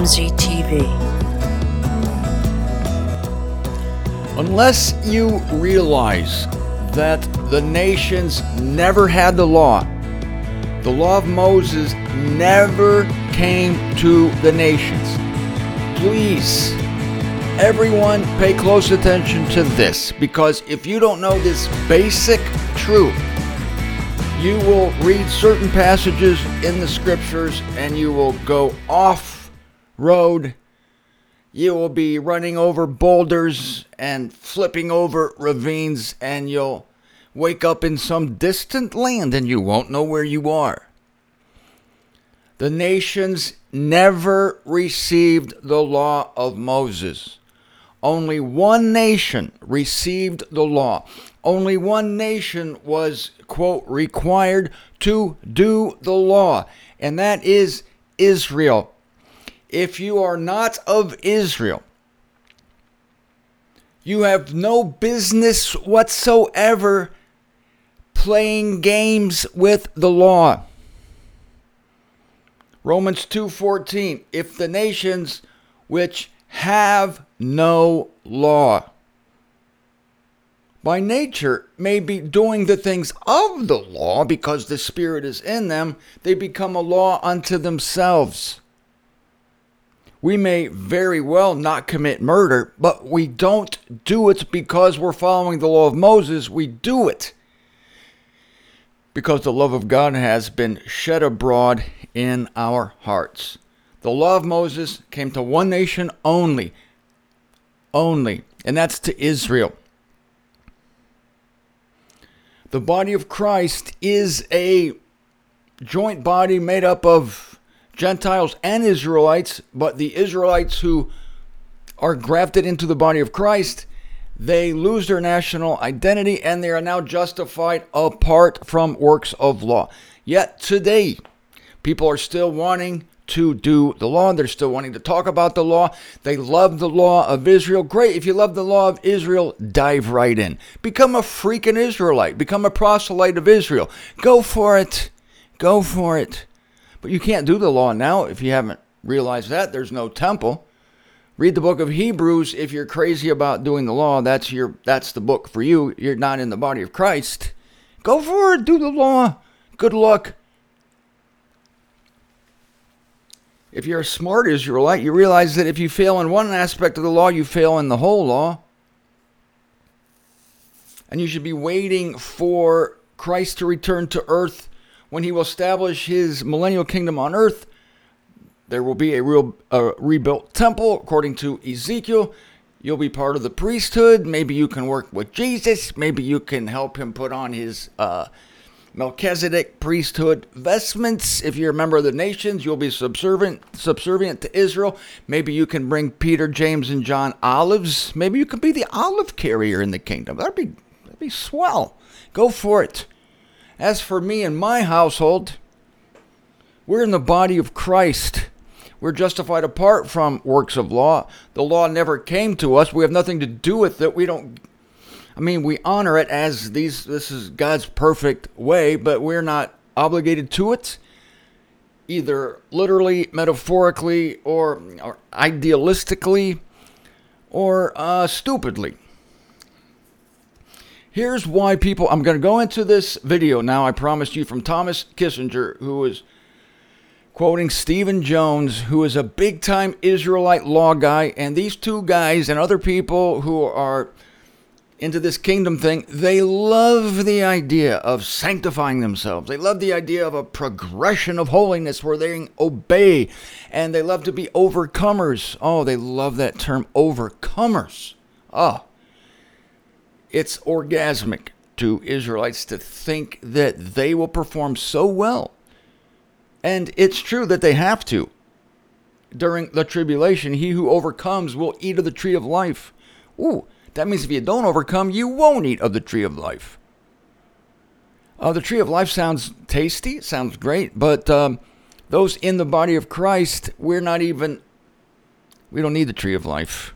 MZTV. Unless you realize that the nations never had the law of Moses never came to the nations. Please, everyone pay close attention to this, because if you don't know this basic truth, you will read certain passages in the scriptures and you will go off road. You will be running over boulders and flipping over ravines, and you'll wake up in some distant land and you won't know where you are. The nations never received the law of Moses. Only one nation received the law. Only one nation was, quote, required to do the law, and that is Israel. If you are not of Israel, you have no business whatsoever playing games with the law. Romans 2:14, if the nations which have no law by nature may be doing the things of the law because the Spirit is in them, they become a law unto themselves. We may very well not commit murder, but we don't do it because we're following the law of Moses. We do it because the love of God has been shed abroad in our hearts. The law of Moses came to one nation only, and that's to Israel. The body of Christ is a joint body made up of Gentiles and Israelites, but the Israelites who are grafted into the body of Christ, they lose their national identity and they are now justified apart from works of law. Yet today, people are still wanting to do the law. They're still wanting to talk about the law. They love the law of Israel. Great. If you love the law of Israel, dive right in. Become a freaking Israelite. Become a proselyte of Israel. Go for it. Go for it. But you can't do the law now if you haven't realized that. There's no temple. Read the book of Hebrews if you're crazy about doing the law. That's the book for you. You're not in the body of Christ. Go for it. Do the law. Good luck. If you're a smart Israelite, you realize that if you fail in one aspect of the law, you fail in the whole law. And you should be waiting for Christ to return to earth when he will establish his millennial kingdom on earth. There will be a rebuilt temple, according to Ezekiel. You'll be part of the priesthood. Maybe you can work with Jesus. Maybe you can help him put on his Melchizedek priesthood vestments. If you're a member of the nations, you'll be subservient to Israel. Maybe you can bring Peter, James, and John olives. Maybe you could be the olive carrier in the kingdom. That'd be swell. Go for it. As for me and my household, we're in the body of Christ. We're justified apart from works of law. The law never came to us. We have nothing to do with it. We honor it as this is God's perfect way, but we're not obligated to it, either literally, metaphorically, or idealistically, or stupidly. Here's why I'm going to go into this video now, I promised you, from Thomas Kissinger, who is quoting Stephen Jones, who is a big-time Israelite law guy, and these two guys and other people who are into this kingdom thing, they love the idea of sanctifying themselves. They love the idea of a progression of holiness where they obey, and they love to be overcomers. Oh, they love that term, overcomers. Oh, it's orgasmic to Israelites to think that they will perform so well. And it's true that they have to. During the tribulation, he who overcomes will eat of the tree of life. Ooh, that means if you don't overcome, you won't eat of the tree of life. The tree of life sounds tasty, it sounds great, but those in the body of Christ, we don't need the tree of life.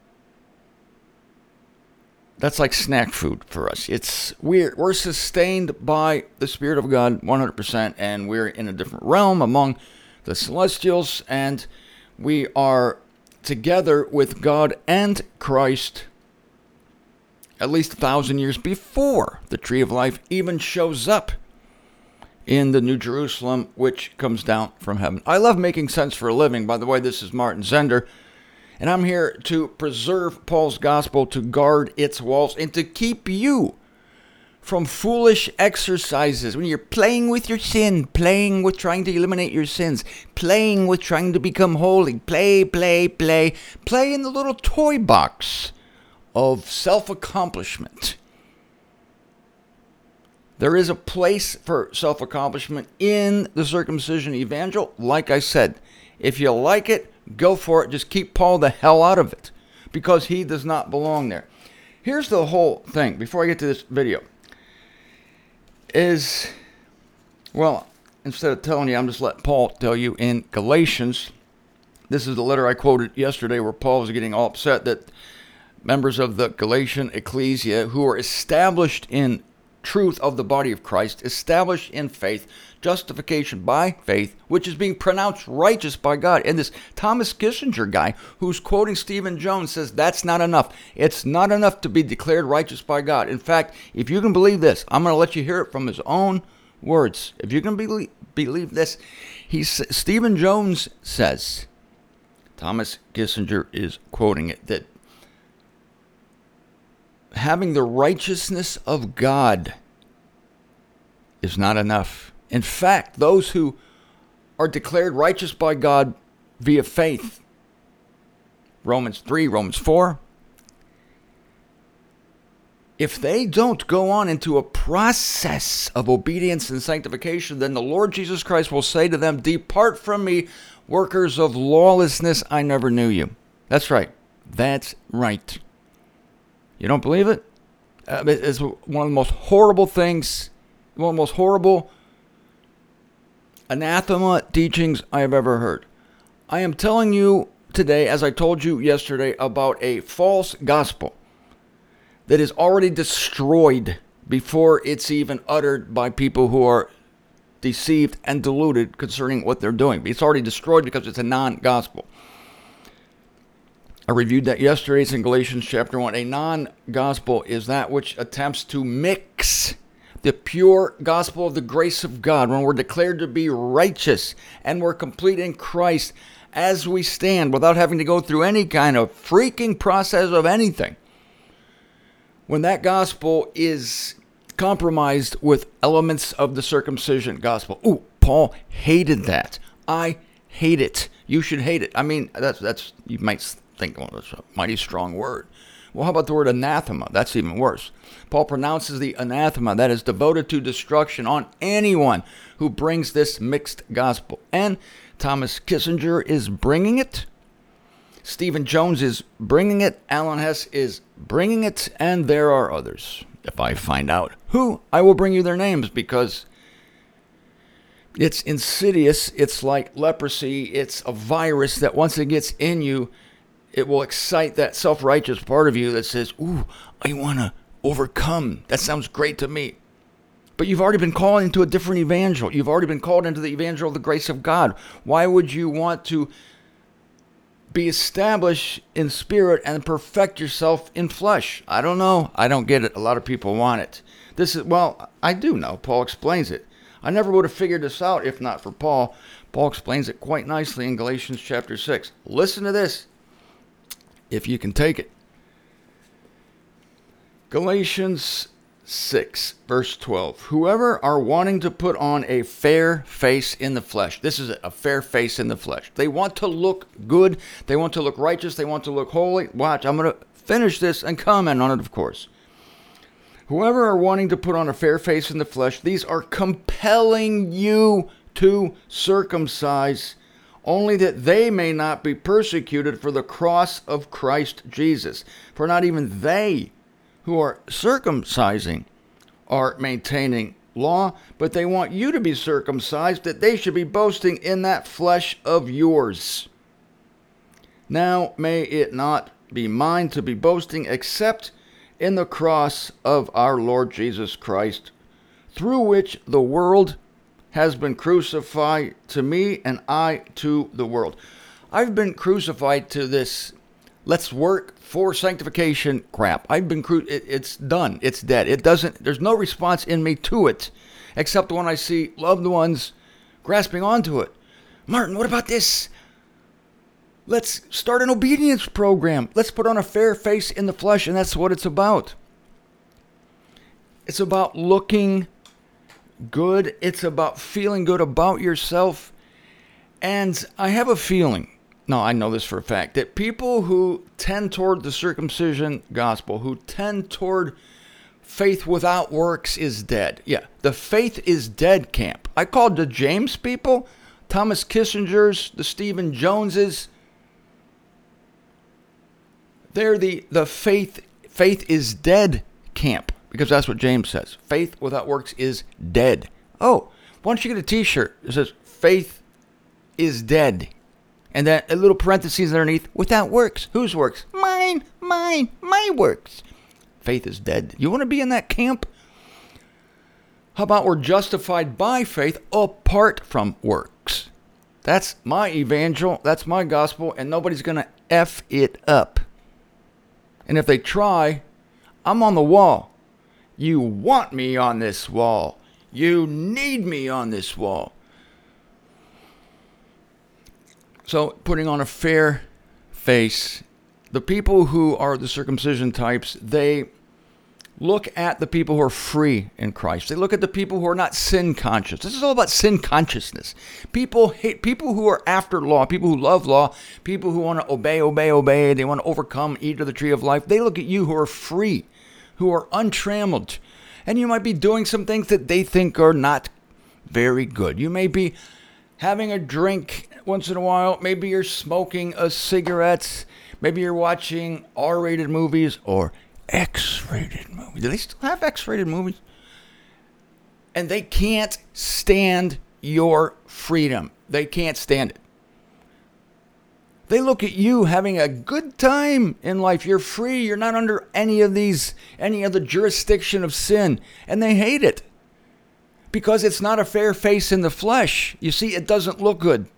That's like snack food for us. We're sustained by the Spirit of God 100%, and we're in a different realm among the celestials, and We are together with God and Christ at least 1,000 years before the tree of life even shows up in the New Jerusalem, which comes down from heaven. I love making sense for a living. By the way, this is Martin Zender, and I'm here to preserve Paul's gospel, to guard its walls, and to keep you from foolish exercises. When you're playing with your sin, playing with trying to eliminate your sins, playing with trying to become holy, play in the little toy box of self-accomplishment. There is a place for self-accomplishment in the circumcision evangel. Like I said, if you like it, go for it. Just keep Paul the hell out of it, because he does not belong there. Here's the whole thing, before I get to this video, is, well, instead of telling you, I'm just letting Paul tell you in Galatians. This is the letter I quoted yesterday where Paul was getting all upset that members of the Galatian ecclesia who are established in truth of the body of Christ, established in faith, justification by faith, which is being pronounced righteous by God. And this Thomas Kissinger guy who's quoting Stephen Jones says that's not enough. It's not enough to be declared righteous by God. In fact, if you can believe this, I'm going to let you hear it from his own words. If you can believe this, Stephen Jones says, Thomas Kissinger is quoting it, that having the righteousness of God is not enough. In fact, those who are declared righteous by God via faith, Romans 3, Romans 4, if they don't go on into a process of obedience and sanctification, then the Lord Jesus Christ will say to them, "Depart from me, workers of lawlessness, I never knew you." That's right. That's right. You don't believe it? It's one of the most horrible things, one of the most horrible anathema teachings I have ever heard. I am telling you today, as I told you yesterday, about a false gospel that is already destroyed before it's even uttered by people who are deceived and deluded concerning what they're doing. It's already destroyed because it's a non-gospel. I reviewed that yesterday. It's in Galatians chapter 1. A non-gospel is that which attempts to mix the pure gospel of the grace of God, when we're declared to be righteous and we're complete in Christ as we stand, without having to go through any kind of freaking process of anything. When that gospel is compromised with elements of the circumcision gospel. Ooh, Paul hated that. I hate it. You should hate it. I mean, that's you might think, well, that's a mighty strong word. Well, how about the word anathema? That's even worse. Paul pronounces the anathema that is devoted to destruction on anyone who brings this mixed gospel. And Thomas Kissinger is bringing it. Stephen Jones is bringing it. Alan Hess is bringing it. And there are others. If I find out who, I will bring you their names, because it's insidious. It's like leprosy. It's a virus that once it gets in you, it will excite that self-righteous part of you that says, ooh, I want to overcome. That sounds great to me. But you've already been called into a different evangel. You've already been called into the evangel of the grace of God. Why would you want to be established in spirit and perfect yourself in flesh? I don't know. I don't get it. A lot of people want it. Well, I do know. Paul explains it. I never would have figured this out if not for Paul. Paul explains it quite nicely in Galatians chapter 6. Listen to this, if you can take it. Galatians 6, verse 12. Whoever are wanting to put on a fair face in the flesh. This is a fair face in the flesh. They want to look good. They want to look righteous. They want to look holy. Watch, I'm going to finish this and comment on it, of course. Whoever are wanting to put on a fair face in the flesh, these are compelling you to circumcise, only that they may not be persecuted for the cross of Christ Jesus. For not even they who are circumcising are maintaining law, but they want you to be circumcised, that they should be boasting in that flesh of yours. Now may it not be mine to be boasting except in the cross of our Lord Jesus Christ, through which the world has been crucified to me and I to the world. I've been crucified to this let's work for sanctification crap. It's done. It's dead. There's no response in me to it, except when I see loved ones grasping onto it. Martin, what about this? Let's start an obedience program. Let's put on a fair face in the flesh, and that's what it's about. It's about looking good. It's about feeling good about yourself. And I have a feeling, no, I know this for a fact, that people who tend toward the circumcision gospel, who tend toward faith without works is dead. Yeah, the faith is dead camp. I called the James people, Thomas Kissinger's, the Stephen Joneses. They're the faith is dead camp, because that's what James says. Faith without works is dead. Oh, why don't you get a t-shirt that says faith is dead, and then a little parentheses underneath, without works. Whose works? Mine, my works. Faith is dead. You want to be in that camp? How about we're justified by faith apart from works? That's my evangel, that's my gospel, and nobody's going to F it up. And if they try, I'm on the wall. You want me on this wall. You need me on this wall. So, putting on a fair face, the people who are the circumcision types, they look at the people who are free in Christ. They look at the people who are not sin conscious. This is all about sin consciousness. People hate people who are after law, people who love law, people who want to obey. They want to overcome, eat of the tree of life. They look at you who are free, who are untrammeled. And you might be doing some things that they think are not very good. You may be having a drink once in a while. Maybe you're smoking a cigarette. Maybe you're watching R-rated movies or X-rated movies. Do they still have X-rated movies? And they can't stand your freedom. They can't stand it. They look at you having a good time in life. You're free. You're not under any of the jurisdiction of sin. And they hate it. Because it's not a fair face in the flesh. You see, it doesn't look good.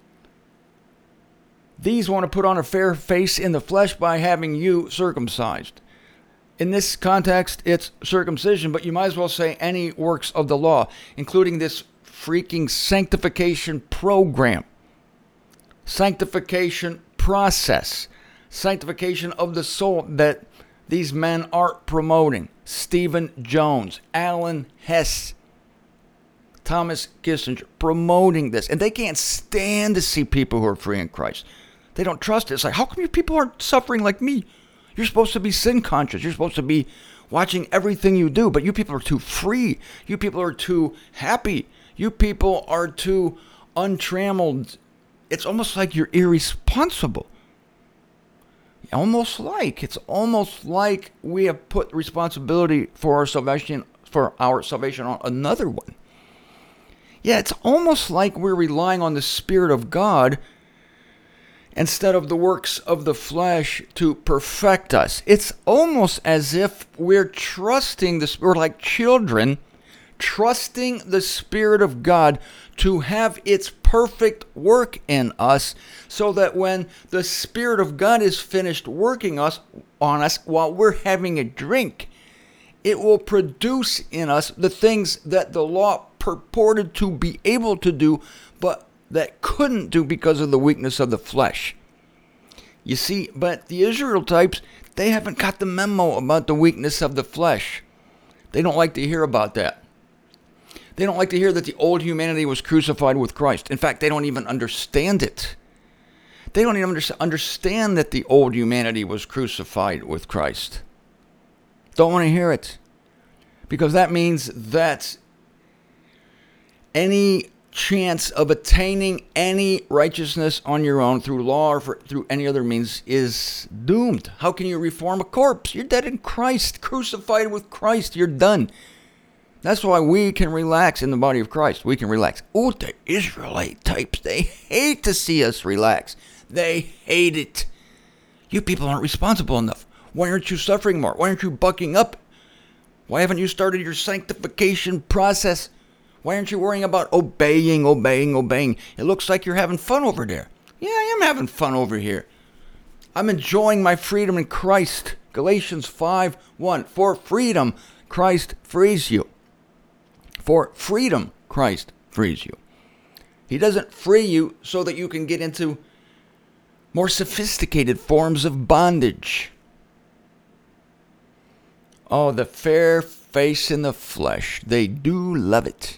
These want to put on a fair face in the flesh by having you circumcised. In this context, it's circumcision, but you might as well say any works of the law, including this freaking sanctification program, sanctification process, sanctification of the soul that these men are promoting. Stephen Jones, Alan Hess, Thomas Kissinger, promoting this. And they can't stand to see people who are free in Christ. They don't trust it. It's like, how come you people aren't suffering like me? You're supposed to be sin conscious. You're supposed to be watching everything you do, but you people are too free. You people are too happy. You people are too untrammeled. It's almost like you're irresponsible. It's almost like we have put responsibility for our salvation on another one. Yeah, it's almost like we're relying on the Spirit of God instead of the works of the flesh to perfect us. It's almost as if we're we're like children, trusting the Spirit of God to have its perfect work in us, so that when the Spirit of God is finished working on us while we're having a drink, it will produce in us the things that the law purported to be able to do, but that couldn't do because of the weakness of the flesh. You see, but the Israel types, they haven't got the memo about the weakness of the flesh. They don't like to hear about that. They don't like to hear that the old humanity was crucified with Christ. In fact, they don't even understand it. They don't even understand that the old humanity was crucified with Christ. Don't want to hear it. Because that means that any chance of attaining any righteousness on your own through law or through any other means is doomed. How can you reform a corpse? You're dead in Christ, crucified with Christ. You're done. That's why we can relax in the body of Christ. We can relax. Oh, the Israelite types, they hate to see us relax. They hate it. You people aren't responsible enough. Why aren't you suffering more? Why aren't you bucking up? Why haven't you started your sanctification process? Why aren't you worrying about obeying? It looks like you're having fun over there. Yeah, I am I'm having fun over here. I'm enjoying my freedom in Christ. Galatians 5:1. For freedom, Christ frees you. For freedom, Christ frees you. He doesn't free you so that you can get into more sophisticated forms of bondage. Oh, the fair face in the flesh. They do love it.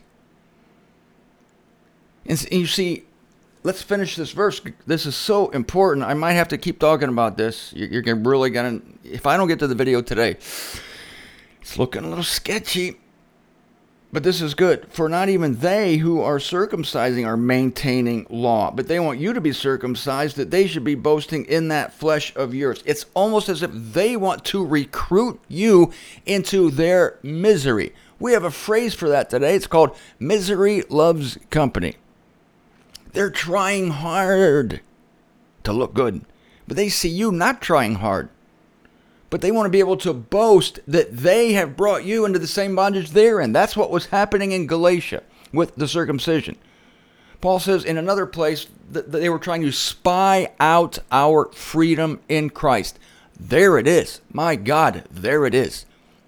And you see, let's finish this verse. This is so important. I might have to keep talking about this. You're really going to, if I don't get to the video today, it's looking a little sketchy. But this is good. For not even they who are circumcising are maintaining law. But they want you to be circumcised, that they should be boasting in that flesh of yours. It's almost as if they want to recruit you into their misery. We have a phrase for that today. It's called misery loves company. They're trying hard to look good, but they see you not trying hard. But they want to be able to boast that they have brought you into the same bondage they're in. That's what was happening in Galatia with the circumcision. Paul says in another place that they were trying to spy out our freedom in Christ. There it is. My God, there it is.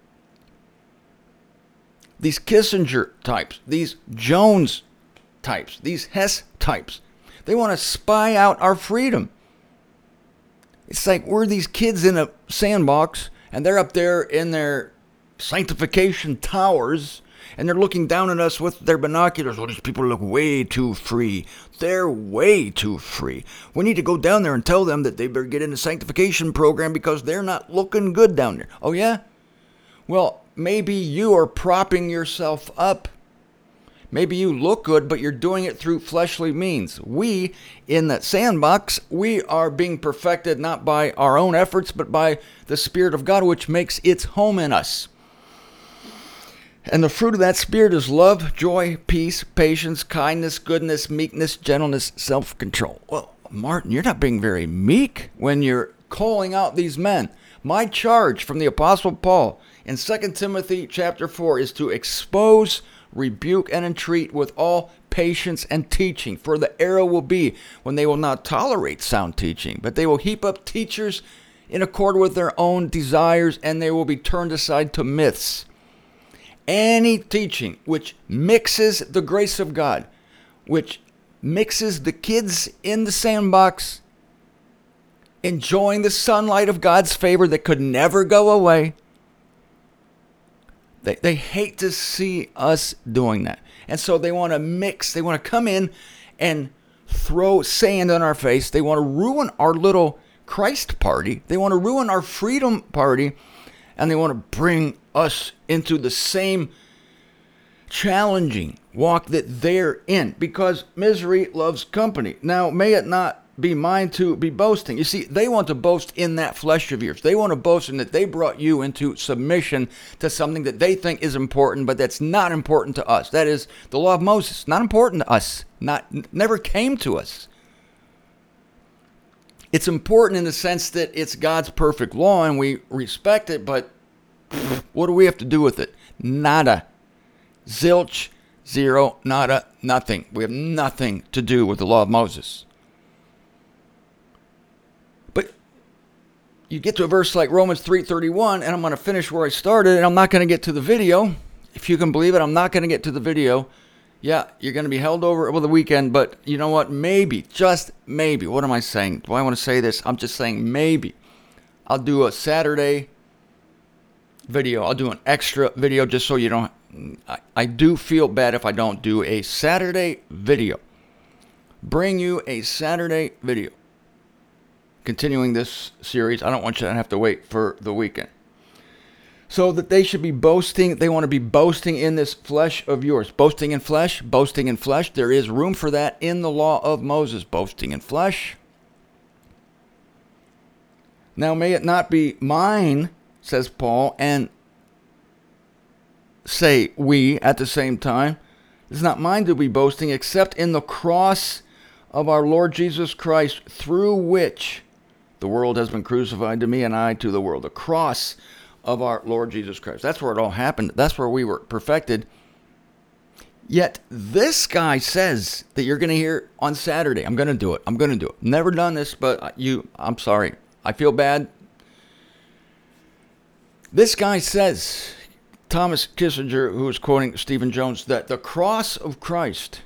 These Kissinger types, these Jones types, these Hess types, they want to spy out our freedom. It's like we're these kids in a sandbox, and they're up there in their sanctification towers, and they're looking down at us with their binoculars. Oh, these people look way too free. They're way too free. We need to go down there and tell them that they better get in the sanctification program because they're not looking good down there. Oh, yeah? Well, maybe you are propping yourself up. Maybe you look good, but you're doing it through fleshly means. We, in that sandbox, we are being perfected not by our own efforts, but by the Spirit of God, which makes its home in us. And the fruit of that Spirit is love, joy, peace, patience, kindness, goodness, meekness, gentleness, self-control. Well, Martin, you're not being very meek when you're calling out these men. My charge from the Apostle Paul in 2 Timothy chapter 4 is to expose, rebuke, and entreat with all patience and teaching. For the era will be when they will not tolerate sound teaching, but they will heap up teachers in accord with their own desires, and they will be turned aside to myths. Any teaching which mixes the grace of God, which mixes the kids in the sandbox, enjoying the sunlight of God's favor that could never go away. They hate to see us doing that. And so they want to mix. They want to come in and throw sand on our face. They want to ruin our little Christ party. They want to ruin our freedom party. And they want to bring us into the same challenging walk that they're in. Because misery loves company. Now, may it not be mine to be boasting. You see, they want to boast in that flesh of yours. They want to boast in that they brought you into submission to something that they think is important, but that's not important to us. That is the law of Moses. Not important to us. Never came to us. It's important in the sense that it's God's perfect law and we respect it, but what do we have to do with it? Nada. Zilch, zero, nada, nothing. We have nothing to do with the law of Moses. You get to a verse like Romans 3:31, and I'm going to finish where I started, and I'm not going to get to the video. If you can believe it, I'm not going to get to the video. Yeah, you're going to be held over the weekend, but you know what? Maybe, just maybe. What am I saying? Do I want to say this? I'm just saying maybe. I'll do a Saturday video. I'll do an extra video just so you don't. I do feel bad if I don't do a Saturday video. Bring you a Saturday video. Continuing this series, I don't want you to have to wait for the weekend. So that they should be boasting, they want to be boasting in this flesh of yours. Boasting in flesh, boasting in flesh. There is room for that in the law of Moses, boasting in flesh. Now may it not be mine, says Paul, and say we at the same time. It's not mine to be boasting except in the cross of our Lord Jesus Christ, through which the world has been crucified to me and I to the world. The cross of our Lord Jesus Christ. That's where it all happened. That's where we were perfected Yet this guy says that you're going to hear on Saturday. I'm going to do it. I'm going to do it. Never done this, but I'm sorry. I feel bad. This guy says, Thomas Kissinger, who is quoting Stephen Jones, that the cross of Christ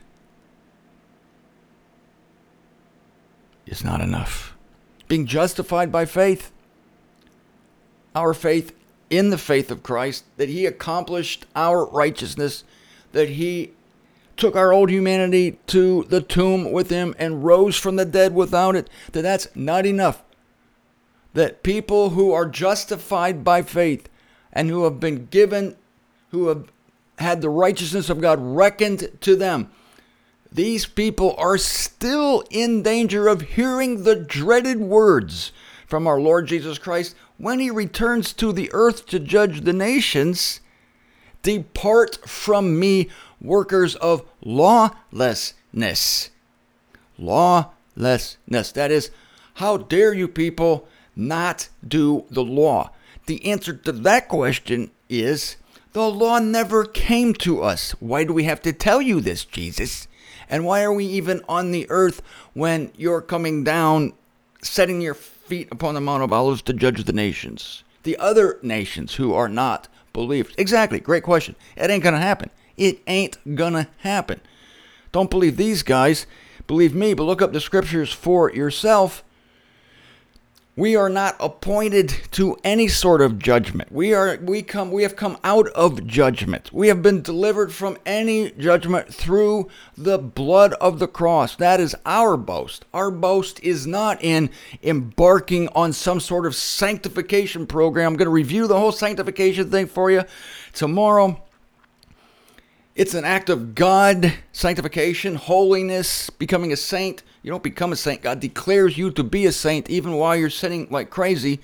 is not enough. Being justified by faith, our faith in the faith of Christ, that he accomplished our righteousness, that he took our old humanity to the tomb with him and rose from the dead without it, that's not enough. That people who are justified by faith and who have been given, who have had the righteousness of God reckoned to them, these people are still in danger of hearing the dreaded words from our Lord Jesus Christ when he returns to the earth to judge the nations. Depart from me, workers of lawlessness. Lawlessness. That is, how dare you people not do the law? The answer to that question is, the law never came to us. Why do we have to tell you this, Jesus? And why are we even on the earth when you're coming down, setting your feet upon the Mount of Olives to judge the nations? The other nations who are not believed. Exactly. Great question. It ain't going to happen. It ain't going to happen. Don't believe these guys. Believe me, but look up the scriptures for yourself. We are not appointed to any sort of judgment. We have come out of judgment. We have been delivered from any judgment through the blood of the cross. That is our boast. Our boast is not in embarking on some sort of sanctification program. I'm going to review the whole sanctification thing for you tomorrow. It's an act of God, sanctification, holiness, becoming a saint. You don't become a saint. God declares you to be a saint even while you're sinning like crazy.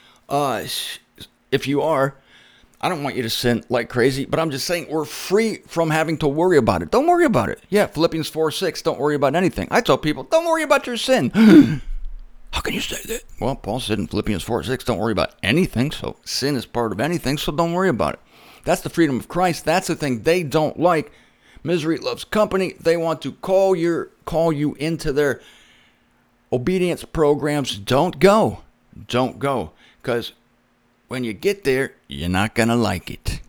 If you are, I don't want you to sin like crazy, but I'm just saying we're free from having to worry about it. Don't worry about it. Yeah, Philippians 4:6, don't worry about anything. I tell people, don't worry about your sin. How can you say that? Well, Paul said in Philippians 4:6, don't worry about anything. So sin is part of anything, so don't worry about it. That's the freedom of Christ. That's the thing they don't like. Misery loves company. They want to call you into their obedience programs. Don't go. Don't go. Because when you get there, you're not going to like it.